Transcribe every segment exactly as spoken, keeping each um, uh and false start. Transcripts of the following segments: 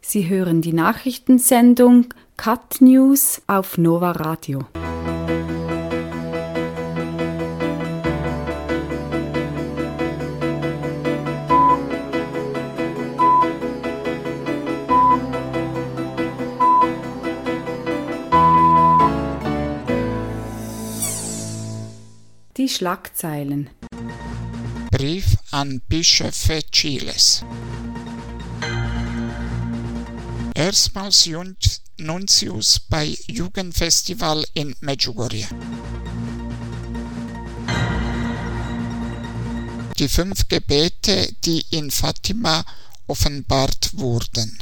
Sie hören die Nachrichtensendung Cut News auf Nova Radio. Die Schlagzeilen. Brief an Bischöfe Chiles. Erstmals Nuntius bei Jugendfestival in Medjugorje. Die fünf Gebete, die in Fatima offenbart wurden.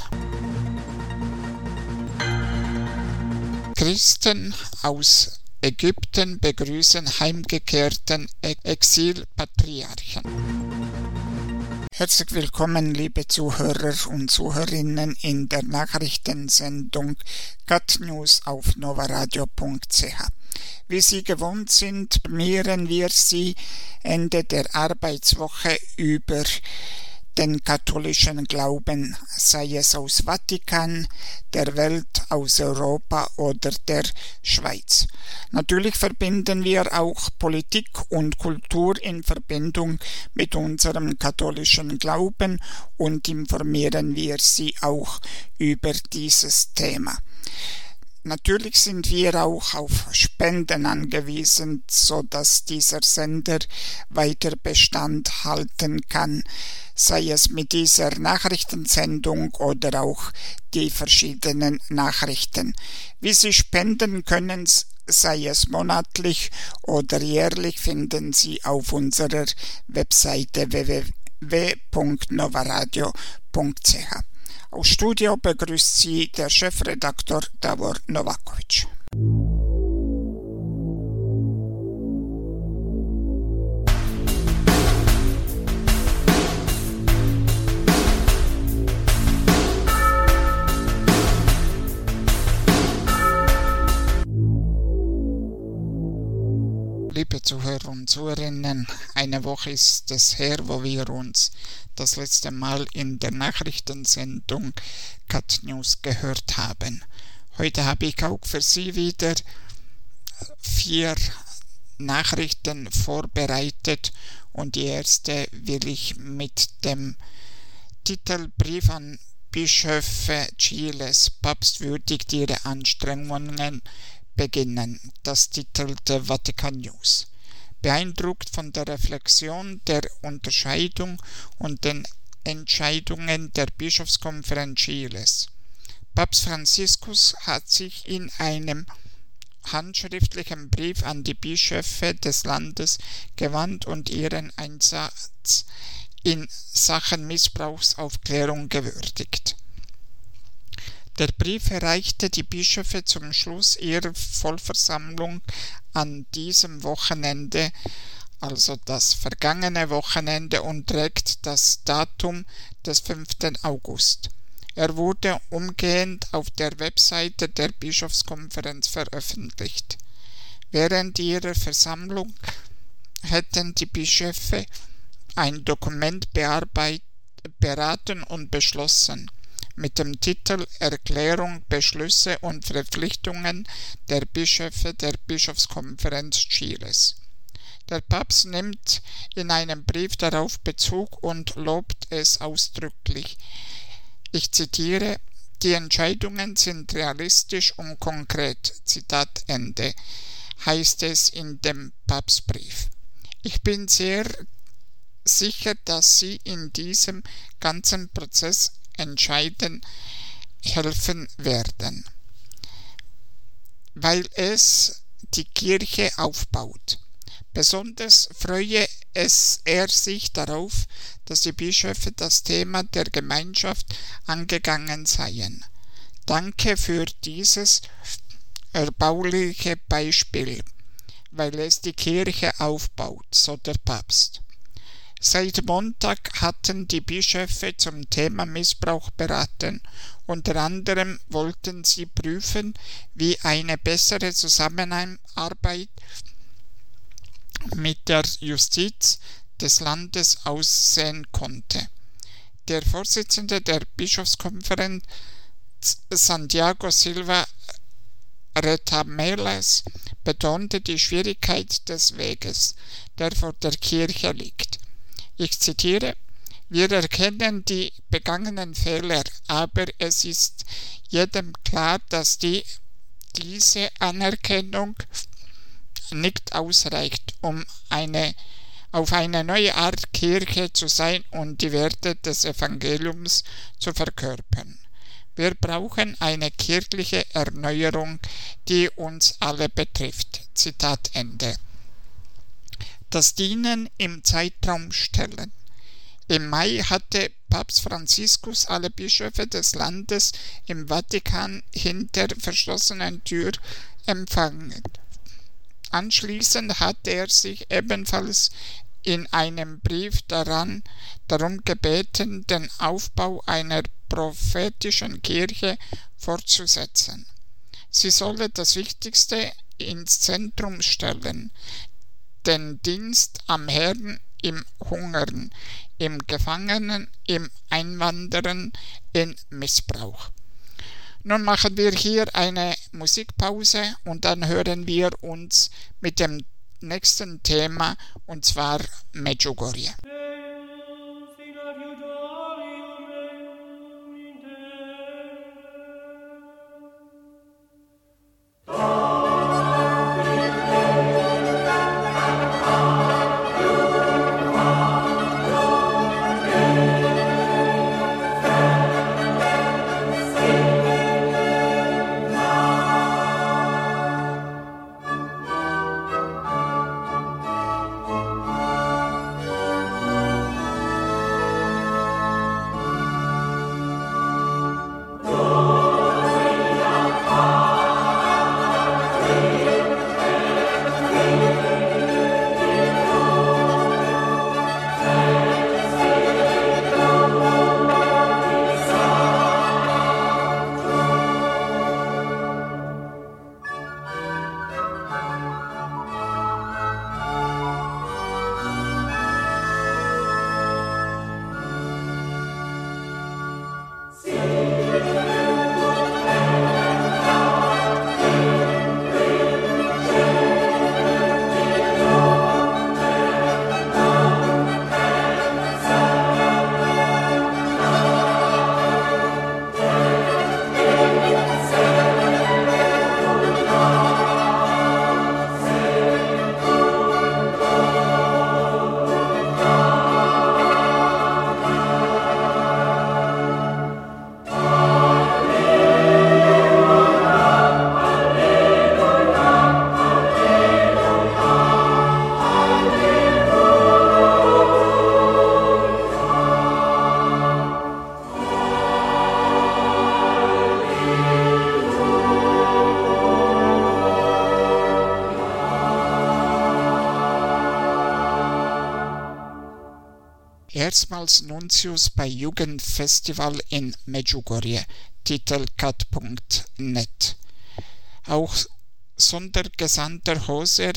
Christen aus Ägypten begrüßen heimgekehrten Exilpatriarchen. Herzlich willkommen, liebe Zuhörer und Zuhörerinnen, in der Nachrichtensendung Cut News auf novaradio punkt c h. Wie Sie gewohnt sind, informieren wir Sie Ende der Arbeitswoche über den katholischen Glauben, sei es aus Vatikan, der Welt, aus Europa oder der Schweiz. Natürlich verbinden wir auch Politik und Kultur in Verbindung mit unserem katholischen Glauben und informieren wir Sie auch über dieses Thema. Natürlich sind wir auch auf Spenden angewiesen, sodass dieser Sender weiter Bestand halten kann, sei es mit dieser Nachrichtensendung oder auch die verschiedenen Nachrichten. Wie Sie spenden können, sei es monatlich oder jährlich, finden Sie auf unserer Webseite w w w punkt novaradio punkt c h. Aus Studio begrüßt Sie der Chefredaktor Davor Novakovic. Liebe Zuhörer und Zuhörerinnen, eine Woche ist es her, wo wir uns das letzte Mal in der Nachrichtensendung Cut News gehört haben. Heute habe ich auch für Sie wieder vier Nachrichten vorbereitet und die erste will ich mit dem Titel Brief an Bischöfe Chiles, Papst würdigt ihre Anstrengungen beginnen. Das titelte Vatikan News. Beeindruckt von der Reflexion, der Unterscheidung und den Entscheidungen der Bischofskonferenz Chiles. Papst Franziskus hat sich in einem handschriftlichen Brief an die Bischöfe des Landes gewandt und ihren Einsatz in Sachen Missbrauchsaufklärung gewürdigt. Der Brief erreichte die Bischöfe zum Schluss ihrer Vollversammlung an diesem Wochenende, also das vergangene Wochenende, und trägt das Datum des fünften August. Er wurde umgehend auf der Webseite der Bischofskonferenz veröffentlicht. Während ihrer Versammlung hätten die Bischöfe ein Dokument bearbeitet, beraten und beschlossen, mit dem Titel Erklärung, Beschlüsse und Verpflichtungen der Bischöfe der Bischofskonferenz Chiles. Der Papst nimmt in einem Brief darauf Bezug und lobt es ausdrücklich. Ich zitiere: Die Entscheidungen sind realistisch und konkret, Zitat Ende, heißt es in dem Papstbrief. Ich bin sehr sicher, dass Sie in diesem ganzen Prozess entscheiden helfen werden, weil es die Kirche aufbaut. Besonders freue es er sich darauf, dass die Bischöfe das Thema der Gemeinschaft angegangen seien. Danke für dieses erbauliche Beispiel, weil es die Kirche aufbaut, so der Papst. Seit Montag hatten die Bischöfe zum Thema Missbrauch beraten. Unter anderem wollten sie prüfen, wie eine bessere Zusammenarbeit mit der Justiz des Landes aussehen konnte. Der Vorsitzende der Bischofskonferenz, Santiago Silva Retamelas, betonte die Schwierigkeit des Weges, der vor der Kirche liegt. Ich zitiere: Wir erkennen die begangenen Fehler, aber es ist jedem klar, dass die, diese Anerkennung nicht ausreicht, um eine, auf eine neue Art Kirche zu sein und die Werte des Evangeliums zu verkörpern. Wir brauchen eine kirchliche Erneuerung, die uns alle betrifft. Zitat Ende. Das Dienen im Zeitraum stellen. Im Mai hatte Papst Franziskus alle Bischöfe des Landes im Vatikan hinter verschlossenen Tür empfangen. Anschließend hatte er sich ebenfalls in einem Brief daran, darum gebeten, den Aufbau einer prophetischen Kirche fortzusetzen. Sie solle das Wichtigste ins Zentrum stellen, den Dienst am Herrn im Hungern, im Gefangenen, im Einwandern, in Missbrauch. Nun machen wir hier eine Musikpause und dann hören wir uns mit dem nächsten Thema, und zwar Medjugorje. Erstmals Nuntius bei Jugendfestival in Medjugorje, Titel cat punkt net. Auch Sondergesandter Hoser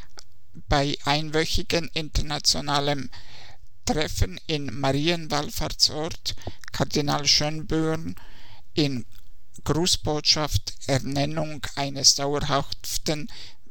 bei einwöchigen internationalem Treffen in Marienwallfahrtsort Kardinal Schönborn in Grußbotschaft Ernennung eines dauerhaften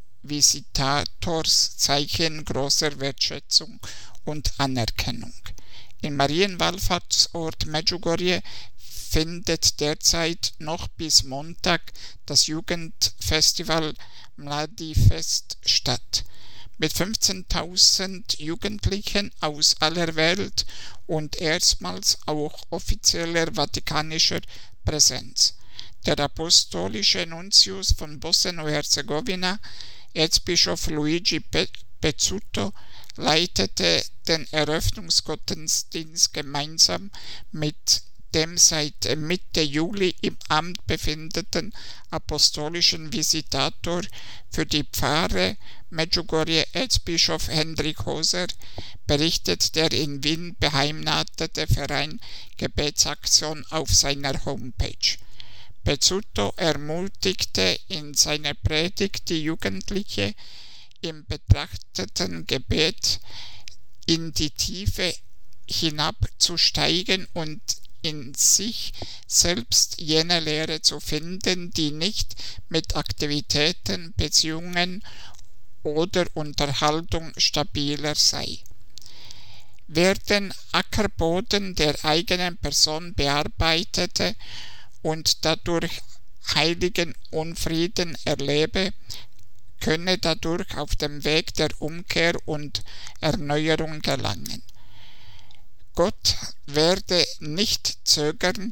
Visitators, Zeichen großer Wertschätzung und Anerkennung. Im Marienwallfahrtsort Medjugorje findet derzeit noch bis Montag das Jugendfestival Mladifest statt, mit fünfzehntausend Jugendlichen aus aller Welt und erstmals auch offizieller vatikanischer Präsenz. Der apostolische Nuntius von Bosnien-und-Herzegowina, Erzbischof Luigi Pezzuto, leitete den Eröffnungsgottesdienst gemeinsam mit dem seit Mitte Juli im Amt befindenden apostolischen Visitator für die Pfarre Medjugorje, Erzbischof Hendrik Hoser, berichtet der in Wien beheimatete Verein Gebetsaktion auf seiner Homepage. Pezzuto ermutigte in seiner Predigt die Jugendliche im betrachteten Gebet in die Tiefe hinabzusteigen und in sich selbst jene Lehre zu finden, die nicht mit Aktivitäten, Beziehungen oder Unterhaltung stabiler sei. Wer den Ackerboden der eigenen Person bearbeitete und dadurch heiligen Unfrieden erlebe, könne dadurch auf dem Weg der Umkehr und Erneuerung gelangen. Gott werde nicht zögern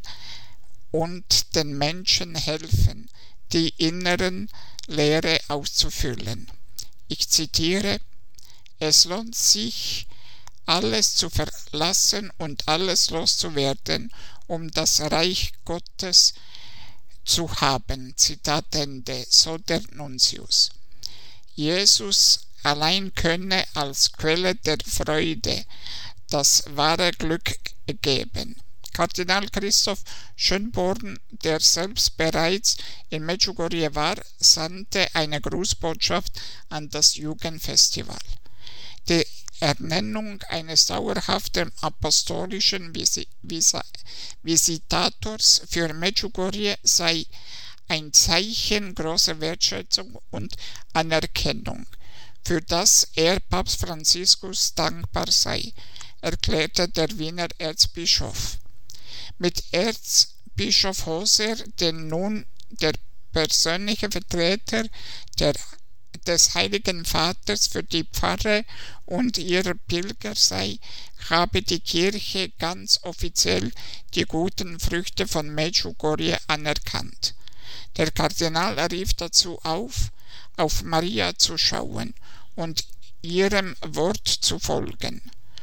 und den Menschen helfen, die inneren Leere auszufüllen. Ich zitiere: Es lohnt sich, alles zu verlassen und alles loszuwerden, um das Reich Gottes zu haben. Zitat Ende, so der Nuntius. Jesus allein könne als Quelle der Freude das wahre Glück geben. Kardinal Christoph Schönborn, der selbst bereits in Medjugorje war, sandte eine Grußbotschaft an das Jugendfestival. Die Ernennung eines dauerhaften apostolischen Visi- Visa- Visitators für Medjugorje sei ein Zeichen großer Wertschätzung und Anerkennung, für das er Papst Franziskus dankbar sei, erklärte der Wiener Erzbischof. Mit Erzbischof Hoser, den nun der persönliche Vertreter der, des Heiligen Vaters für die Pfarre und ihrer Pilger sei, habe die Kirche ganz offiziell die guten Früchte von Medjugorje anerkannt. Der Kardinal rief dazu auf, auf Maria zu schauen und ihrem Wort zu folgen.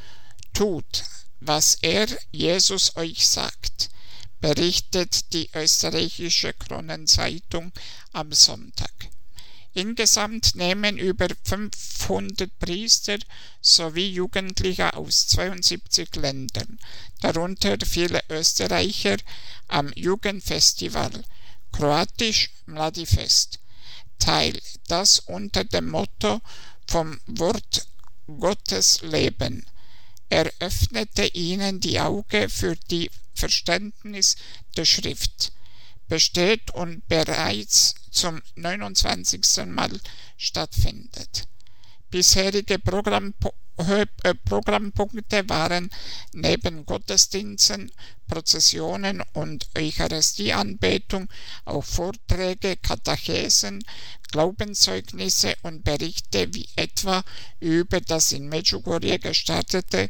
Tut, was er, Jesus, euch sagt, berichtet die österreichische Kronenzeitung am Sonntag. Insgesamt nehmen über fünfhundert Priester sowie Jugendliche aus zweiundsiebzig Ländern, darunter viele Österreicher, am Jugendfestival, kroatisch Mladi Fest, teil, das unter dem Motto vom Wort Gottes leben eröffnete ihnen die Augen für die Verständnis der Schrift, besteht und bereits zum neunundzwanzigsten Mal stattfindet. Bisherige Programm, äh, Programmpunkte waren neben Gottesdiensten, Prozessionen und Eucharistieanbetung auch Vorträge, Katechesen, Glaubenszeugnisse und Berichte wie etwa über das in Medjugorje gestartete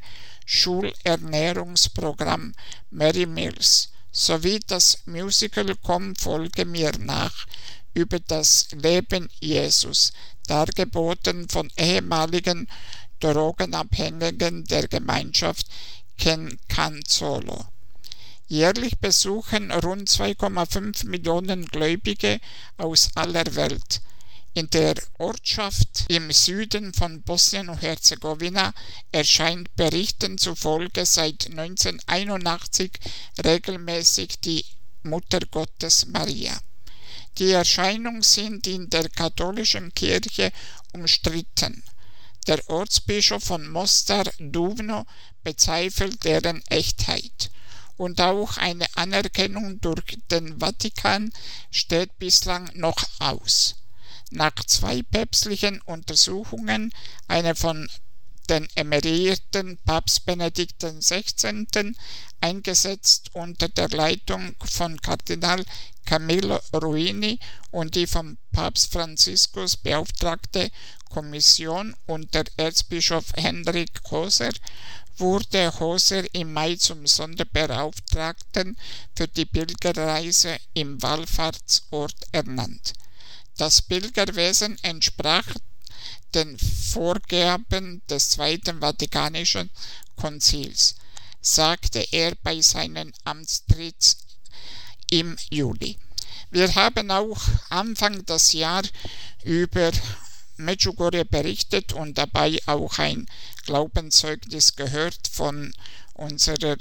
Schulernährungsprogramm Mary Mills sowie das Musical Komm, folge mir nach über das Leben Jesus, dargeboten von ehemaligen Drogenabhängigen der Gemeinschaft Ken Canzolo. Jährlich besuchen rund zwei Komma fünf Millionen Gläubige aus aller Welt. In der Ortschaft im Süden von Bosnien und Herzegowina erscheint Berichten zufolge seit neunzehnhunderteinundachtzig regelmäßig die Mutter Gottes Maria. Die Erscheinungen sind in der katholischen Kirche umstritten. Der Ortsbischof von Mostar, Duvno, bezweifelt deren Echtheit. Und auch eine Anerkennung durch den Vatikan steht bislang noch aus. Nach zwei päpstlichen Untersuchungen, eine von den emeritierten Papst Benedikt der Sechzehnte eingesetzt unter der Leitung von Kardinal Camillo Ruini und die vom Papst Franziskus beauftragte Kommission unter Erzbischof Henrik Hoser, wurde Hoser im Mai zum Sonderbeauftragten für die Pilgerreise im Wallfahrtsort ernannt. Das Pilgerwesen entsprach den Vorgaben des Zweiten Vatikanischen Konzils, sagte er bei seinem Amtstritt im Juli. Wir haben auch Anfang des Jahres über Medjugorje berichtet und dabei auch ein Glaubenszeugnis gehört von unserer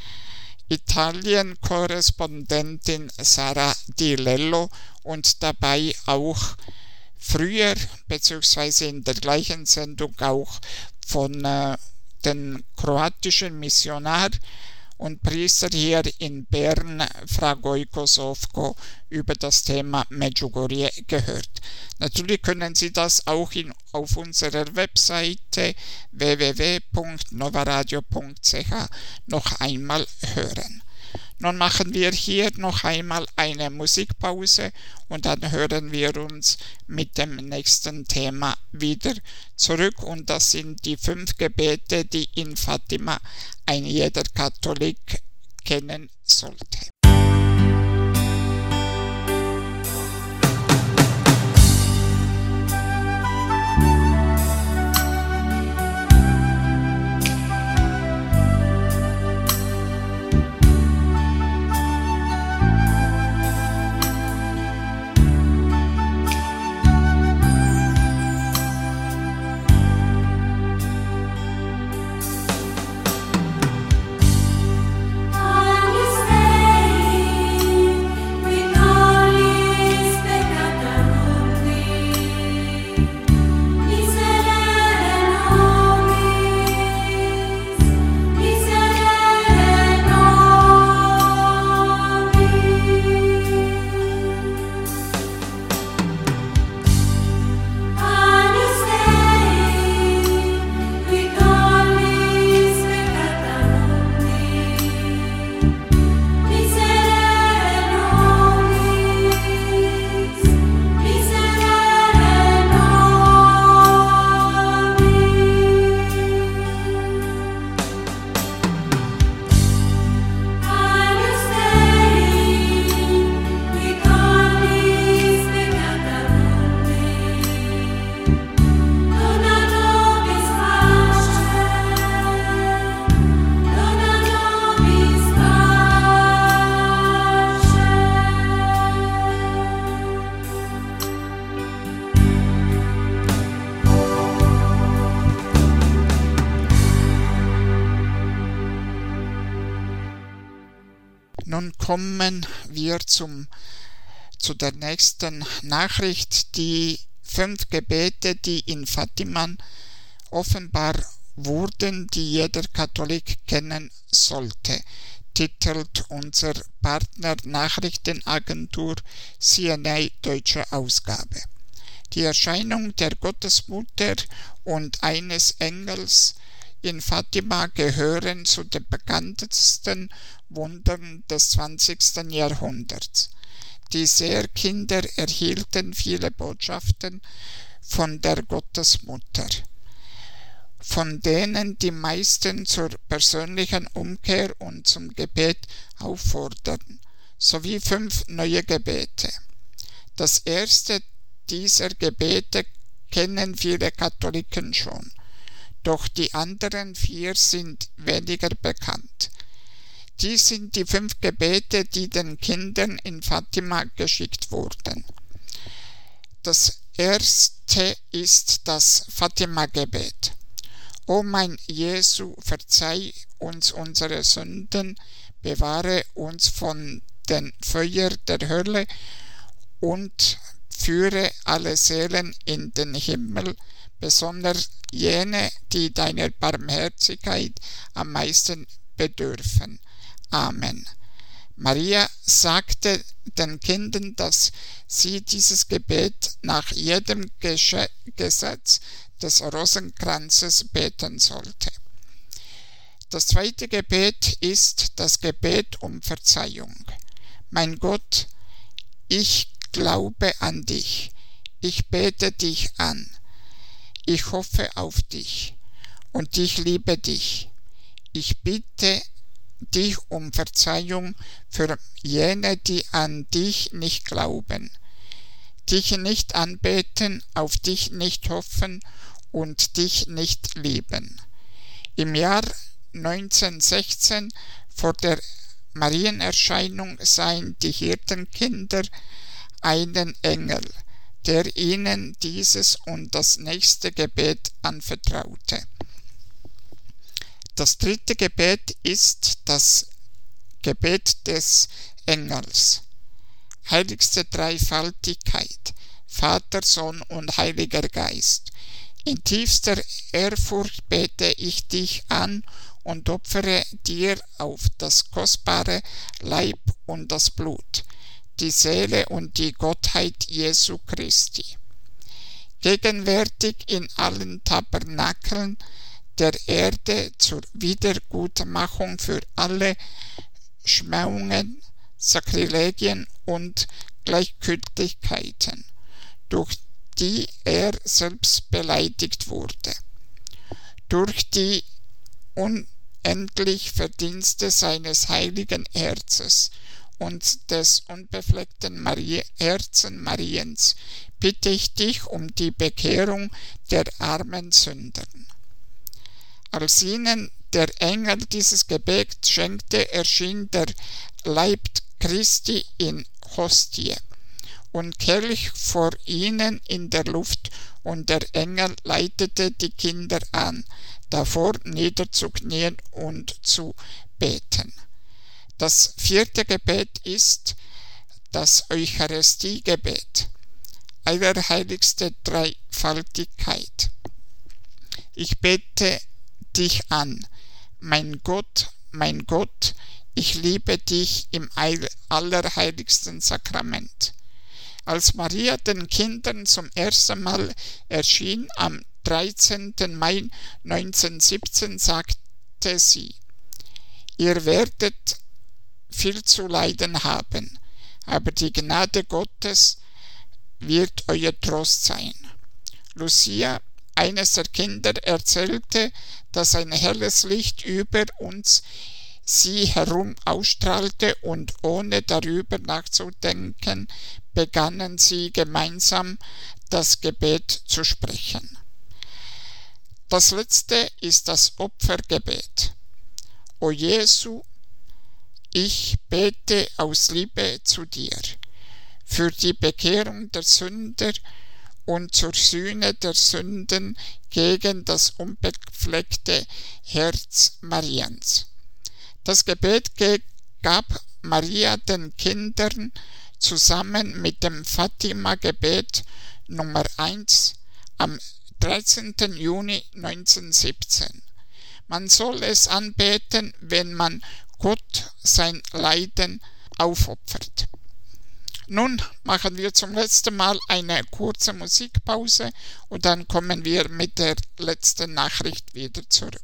Italien-Korrespondentin Sara Di Lello und dabei auch früher, beziehungsweise in der gleichen Sendung auch von äh, den kroatischen Missionar und Priester hier in Bern, Fra Gojko Sofko, über das Thema Medjugorje gehört. Natürlich können Sie das auch in, auf unserer Webseite w w w punkt novaradio punkt c h noch einmal hören. Nun machen wir hier noch einmal eine Musikpause und dann hören wir uns mit dem nächsten Thema wieder zurück, und das sind die fünf Gebete, die in Fatima ein jeder Katholik kennen sollte. Nun kommen wir zum, zu der nächsten Nachricht, die fünf Gebete, die in Fatima offenbar wurden, die jeder Katholik kennen sollte, titelt unser Partner Nachrichtenagentur C N A Deutsche Ausgabe. Die Erscheinung der Gottesmutter und eines Engels in Fatima gehören zu den bekanntesten Wundern des zwanzigsten Jahrhunderts. Die Seherkinder erhielten viele Botschaften von der Gottesmutter, von denen die meisten zur persönlichen Umkehr und zum Gebet auffordern, sowie fünf neue Gebete. Das erste dieser Gebete kennen viele Katholiken schon, doch die anderen vier sind weniger bekannt. Dies sind die fünf Gebete, die den Kindern in Fatima geschickt wurden. Das erste ist das Fatima-Gebet. O mein Jesu, verzeih uns unsere Sünden, bewahre uns von den Feuer der Hölle und führe alle Seelen in den Himmel, besonders jene, die deiner Barmherzigkeit am meisten bedürfen. Amen. Maria sagte den Kindern, dass sie dieses Gebet nach jedem Gesche- Gesetz des Rosenkranzes beten sollte. Das zweite Gebet ist das Gebet um Verzeihung. Mein Gott, ich glaube an dich, ich bete dich an, ich hoffe auf dich und ich liebe dich. Ich bitte dich um Verzeihung für jene, die an dich nicht glauben, dich nicht anbeten, auf dich nicht hoffen und dich nicht lieben. Im Jahr neunzehnhundertsechzehn, vor der Marienerscheinung, sahen die Hirtenkinder einen Engel, der ihnen dieses und das nächste Gebet anvertraute. Das dritte Gebet ist das Gebet des Engels. Heiligste Dreifaltigkeit, Vater, Sohn und Heiliger Geist, In tiefster Ehrfurcht bete ich dich an und opfere dir auf das kostbare Leib und das Blut, die Seele und die Gottheit Jesu Christi, gegenwärtig in allen Tabernakeln der Erde zur Wiedergutmachung für alle Schmähungen, Sakrilegien und Gleichgültigkeiten, durch die er selbst beleidigt wurde, durch die unendlichen Verdienste seines heiligen Herzens und des unbefleckten Marie, Herzen Mariens bitte ich dich um die Bekehrung der armen Sündern. Als ihnen der Engel dieses Gebet schenkte, erschien der Leib Christi in Hostie und Kelch vor ihnen in der Luft, und der Engel leitete die Kinder an, davor niederzuknien und zu beten. Das vierte Gebet ist das Eucharistiegebet, Allerheiligste Dreifaltigkeit. Ich bete dich an, mein Gott, mein Gott, ich liebe dich im allerheiligsten Sakrament. Als Maria den Kindern zum ersten Mal erschien, am dreizehnten Mai neunzehnhundertsiebzehn, sagte sie: Ihr werdet viel zu leiden haben, aber die Gnade Gottes wird euer Trost sein. Lucia, eines der Kinder, erzählte, dass ein helles Licht über uns sie herum ausstrahlte, und ohne darüber nachzudenken, begannen sie gemeinsam das Gebet zu sprechen. Das letzte ist das Opfergebet. O Jesu, ich bete aus Liebe zu dir, für die Bekehrung der Sünder und zur Sühne der Sünden gegen das unbefleckte Herz Mariens. Das Gebet gab Maria den Kindern zusammen mit dem Fatima-Gebet Nummer eins am dreizehnten Juni neunzehnhundertsiebzehn. Man soll es anbeten, wenn man Gott sein Leiden aufopfert. Nun machen wir zum letzten Mal eine kurze Musikpause und dann kommen wir mit der letzten Nachricht wieder zurück.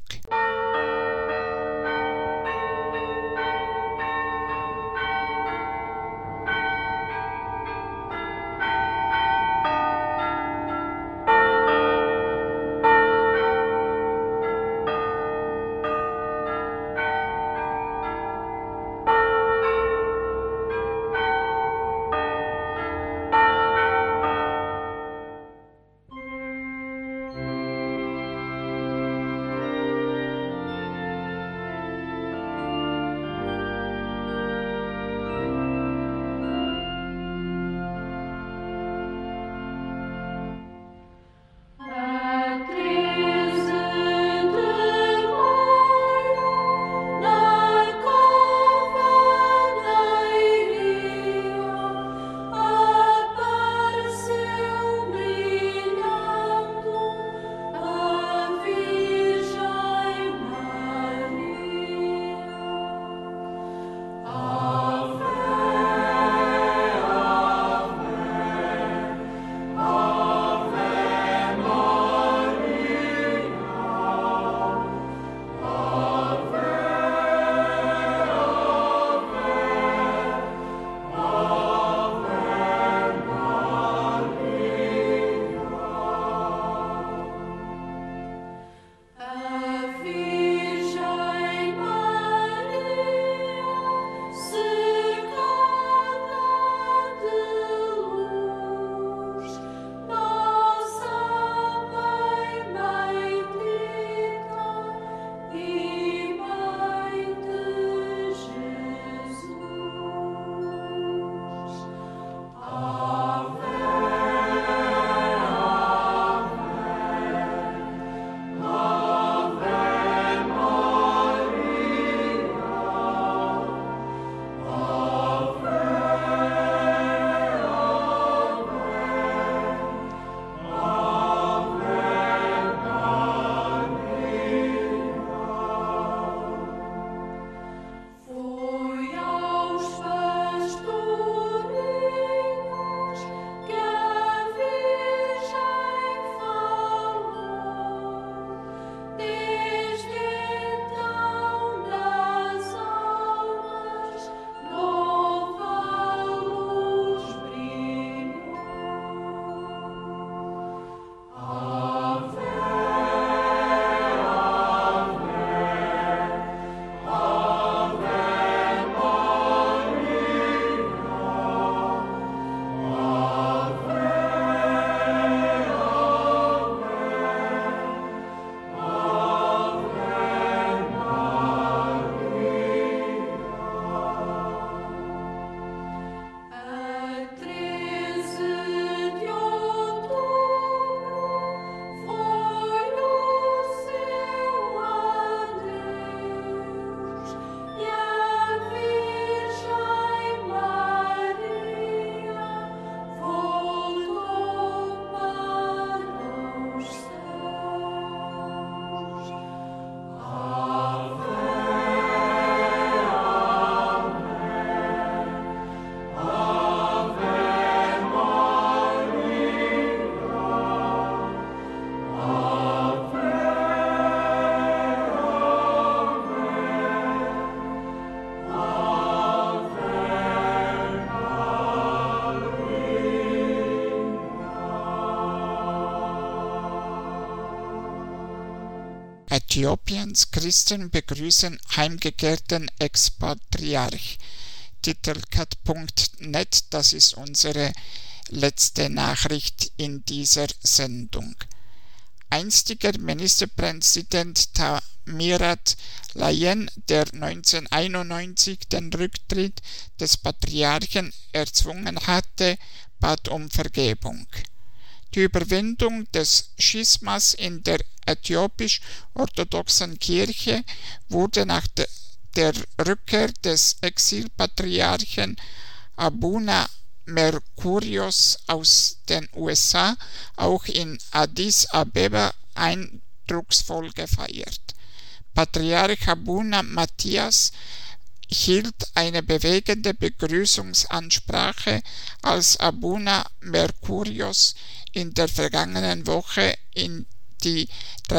Äthiopiens Christen begrüßen heimgekehrten Expatriarch. Titelcat Punkt net, das ist unsere letzte Nachricht in dieser Sendung. Einstiger Ministerpräsident Tamirat Layen, der neunzehnhunderteinundneunzig den Rücktritt des Patriarchen erzwungen hatte, bat um Vergebung. Die Überwindung des Schismas in der äthiopisch-orthodoxen Kirche wurde nach de, der Rückkehr des Exilpatriarchen Abuna Mercurius aus den U S A auch in Addis Abeba eindrucksvoll gefeiert. Patriarch Abuna Matthias hielt eine bewegende Begrüßungsansprache, als Abuna Mercurius in der vergangenen Woche in die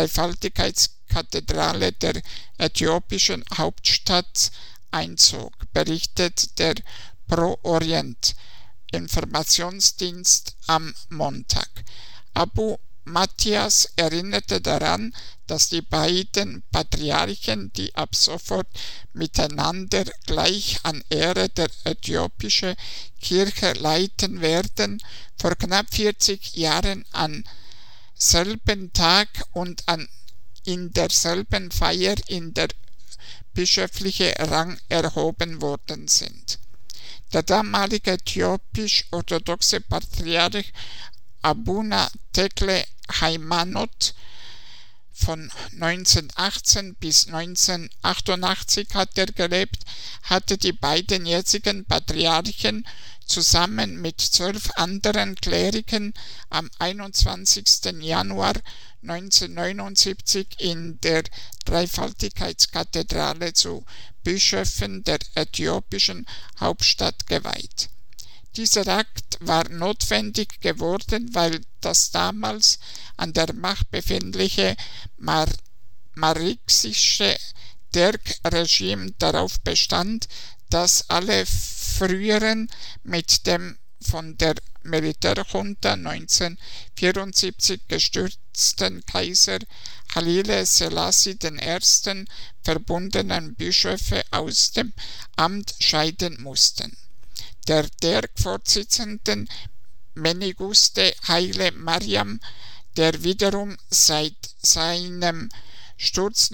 Dreifaltigkeitskathedrale der äthiopischen Hauptstadt einzog, berichtet der Pro Orient Informationsdienst am Montag. Abu Matthias erinnerte daran, dass die beiden Patriarchen, die ab sofort miteinander gleich an Ehre der äthiopische Kirche leiten werden, vor knapp vierzig Jahren am selben Tag und an in derselben Feier in der bischöfliche Rang erhoben worden sind. Der damalige äthiopisch-orthodoxe Patriarch Abuna Tekle Haimanot von neunzehnhundertachtzehn bis neunzehnhundertachtundachtzig hat er gelebt, hatte die beiden jetzigen Patriarchen zusammen mit zwölf anderen Kleriken am einundzwanzigsten Januar neunzehnhundertneunundsiebzig in der Dreifaltigkeitskathedrale zu Bischöfen der äthiopischen Hauptstadt geweiht. Dieser Akt war notwendig geworden, weil das damals an der Macht befindliche Mar- marxistische Derg-Regime darauf bestand, dass alle früheren mit dem von der Militärjunta neunzehnhundertvierundsiebzig gestürzten Kaiser Haile Selassie I. verbundenen Bischöfe aus dem Amt scheiden mussten. Der Derg-Vorsitzende Mengistu Haile Mariam, der wiederum seit seinem Sturz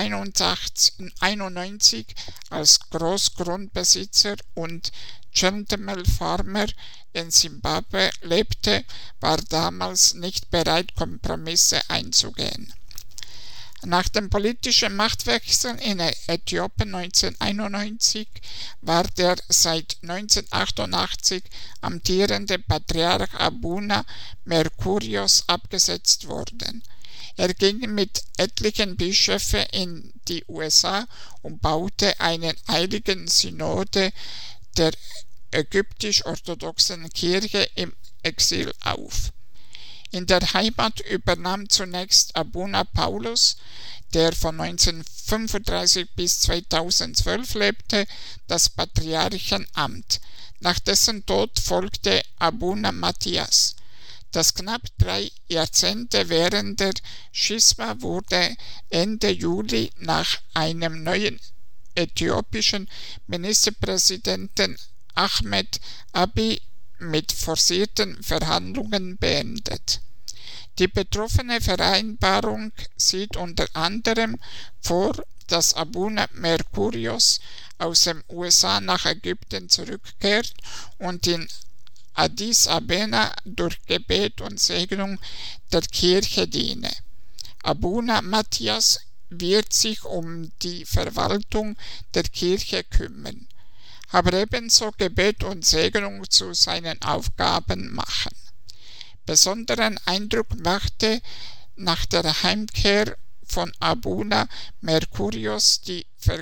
neunzehnhunderteinundneunzig als Großgrundbesitzer und Gentleman Farmer in Simbabwe lebte, war damals nicht bereit, Kompromisse einzugehen. Nach dem politischen Machtwechsel in Äthiopien neunzehnhunderteinundneunzig war der seit neunzehnhundertachtundachtzig amtierende Patriarch Abuna Mercurius abgesetzt worden. Er ging mit etlichen Bischöfen in die U S A und baute eine Heiligen Synode der ägyptisch-orthodoxen Kirche im Exil auf. In der Heimat übernahm zunächst Abuna Paulus, der von neunzehnhundertfünfunddreißig bis zweitausendzwölf lebte, das Patriarchenamt. Nach dessen Tod folgte Abuna Matthias. Das knapp drei Jahrzehnte währende Schisma wurde Ende Juli nach einem neuen äthiopischen Ministerpräsidenten Ahmed Abiy mit forcierten Verhandlungen beendet. Die betroffene Vereinbarung sieht unter anderem vor, dass Abuna Mercurius aus den U S A nach Ägypten zurückkehrt und in Addis Abeba durch Gebet und Segnung der Kirche diene. Abuna Matthias wird sich um die Verwaltung der Kirche kümmern, aber ebenso Gebet und Segnung zu seinen Aufgaben machen. Besonderen Eindruck machte nach der Heimkehr von Abuna Mercurius die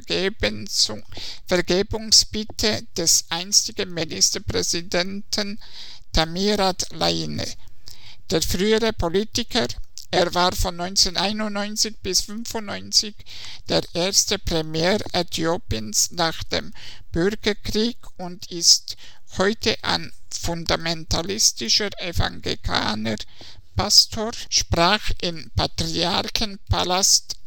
Vergebungsbitte des einstigen Ministerpräsidenten Tamirat Layen. Der frühere Politiker, er war von neunzehnhunderteinundneunzig bis neunzehnhundertfünfundneunzig der erste Premier Äthiopiens nach dem Bürgerkrieg und ist heute ein fundamentalistischer Evangelikaner Pastor, sprach im Patriarchenpalast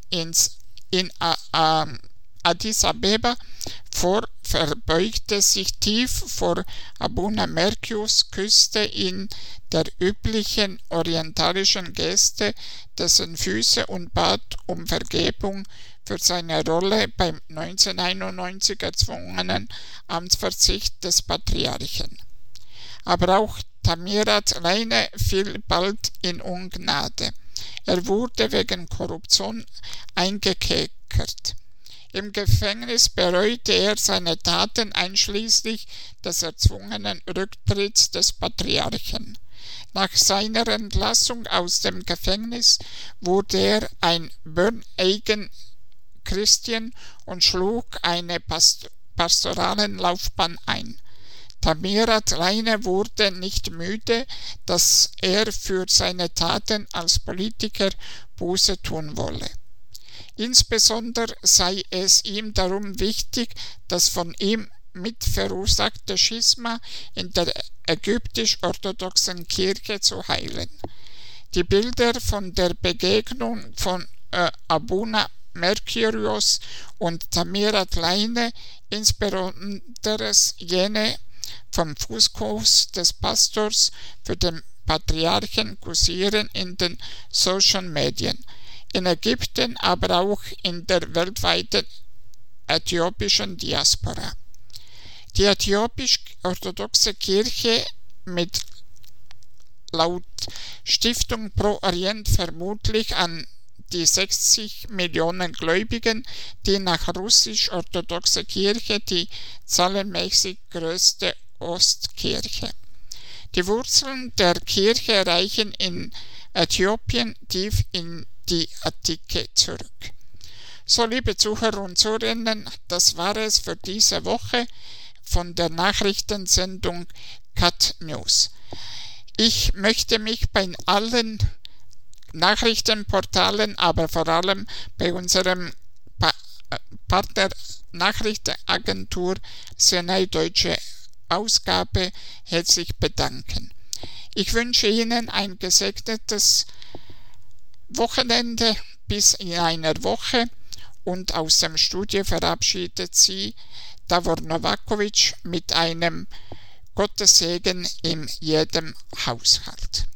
ins, in äh, Addis Abeba vor, verbeugte sich tief vor Abuna Mercius, küsste in der üblichen orientalischen Geste dessen Füße und bat um Vergebung für seine Rolle beim neunzehnhunderteinundneunzig erzwungenen Amtsverzicht des Patriarchen. Aber auch Tamirat Reine fiel bald in Ungnade. Er wurde wegen Korruption eingekerkert. Im Gefängnis bereute er seine Taten einschließlich des erzwungenen Rücktritts des Patriarchen. Nach seiner Entlassung aus dem Gefängnis wurde er ein Born-Again Christian und schlug eine Past- pastoralen Laufbahn ein. Tamirat Reine wurde nicht müde, dass er für seine Taten als Politiker Buße tun wolle. Insbesondere sei es ihm darum wichtig, das von ihm mitverursachte Schisma in der ägyptisch-orthodoxen Kirche zu heilen. Die Bilder von der Begegnung von äh, Abuna Mercurius und Tamirat Reine, insbesondere jene vom Fußkuss des Pastors für den Patriarchen, kursieren in den Social Medien, in Ägypten, aber auch in der weltweiten äthiopischen Diaspora. Die äthiopisch-orthodoxe Kirche mit laut Stiftung Pro Orient vermutlich an die sechzig Millionen Gläubigen, die nach russisch-orthodoxer Kirche die zahlenmäßig größte Ostkirche. Die Wurzeln der Kirche reichen in Äthiopien tief in die Antike zurück. So, liebe Zuhörer und Zuhörerinnen, das war es für diese Woche von der Nachrichtensendung Cat News. Ich möchte mich bei allen Nachrichtenportalen, aber vor allem bei unserem pa- Partner Nachrichtenagentur Senai Deutsche Ausgabe herzlich bedanken. Ich wünsche Ihnen ein gesegnetes Wochenende bis in einer Woche und aus dem Studio verabschiedet Sie Davor Novakovic mit einem Gottes Segen in jedem Haushalt.